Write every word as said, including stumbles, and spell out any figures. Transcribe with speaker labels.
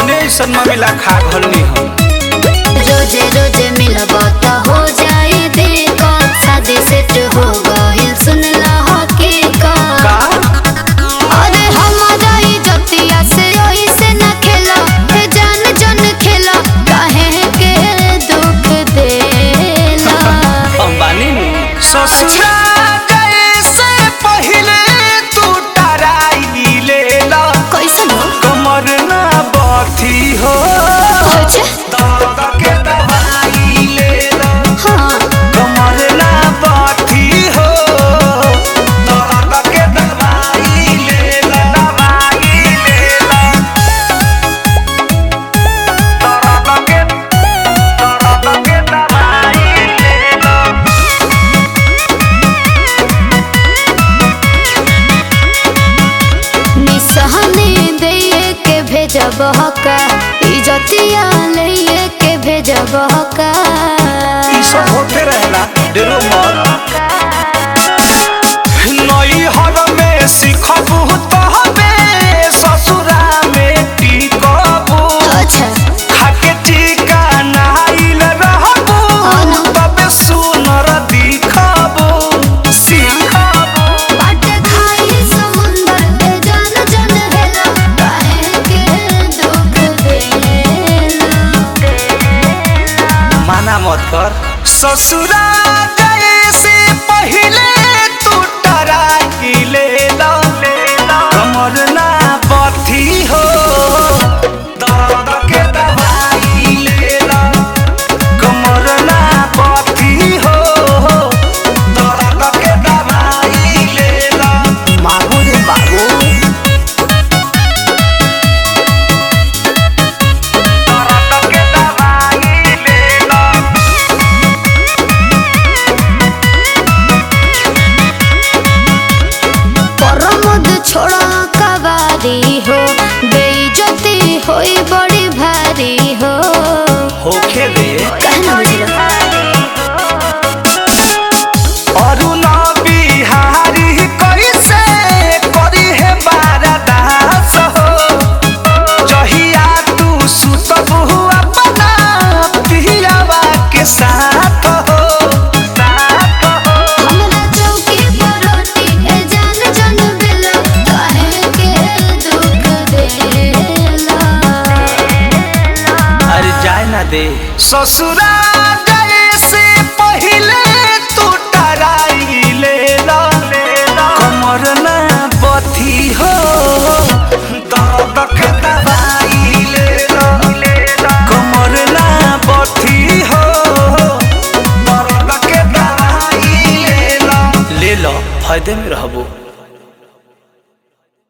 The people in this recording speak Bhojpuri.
Speaker 1: कौने ऐसा मामला खा घलनी हम।
Speaker 2: रोजे रोजे मिलब त हो जाए दिक्कत, शादी सेट हो गइल सुनला हकीकत।
Speaker 1: का
Speaker 2: अरे हमारा इज्जतिया से ओइसे न खेला, हे जान जन खेला, काहे के दुख देला।
Speaker 1: अंबानी ससुरा गए से पहले तू टराई लेला।
Speaker 2: कैसन हो?
Speaker 1: कमर ना बाथी हो
Speaker 2: अच्छा
Speaker 1: दर्द के दवाई लेला।
Speaker 2: हाँ
Speaker 1: कमर ना बाथी हो दर्द के दवाई लेला। दवाई लेला दर्द के दर्द के दवाई लेला।
Speaker 2: निसहने दे के भेजब हका, इज्जतिया ले के भेजब हका।
Speaker 1: ई सब होते रहेला डेरो मत। नई हर में सिखबू तहबे ससुरा में टिकबू।
Speaker 2: अच्छा
Speaker 1: खाके टीका नाइल रहबू तबे सुनर दिखबू। सिखबू
Speaker 2: बाट खाई समुंदर के जान जन हेला, काहे के दुख देला।
Speaker 1: माना मत कर। ससुरा गए से पहले तू टराई लेला। कमर ना बाथी हो दर्द के दवाई लेला। कमर ना बाथी हो दर्द के दवाई लेला। बाबू रे बाबू दर्द के दवाई लेला।
Speaker 2: परमद छोड़ा कवारी हो, बेइज्जती होई बड़ी भारी हो।
Speaker 1: होखे दे
Speaker 2: कहना बुझलो
Speaker 1: अरुण बिहारी कैसे करी है बारादास हो। जहिया तू सुतबू अपना पियावा के साथ हो। साथ हो
Speaker 2: हमरा चौकी पर रोटी ए जान जन बेला, काहे के दुख देला।
Speaker 1: अरे जाए ना दे ससुरा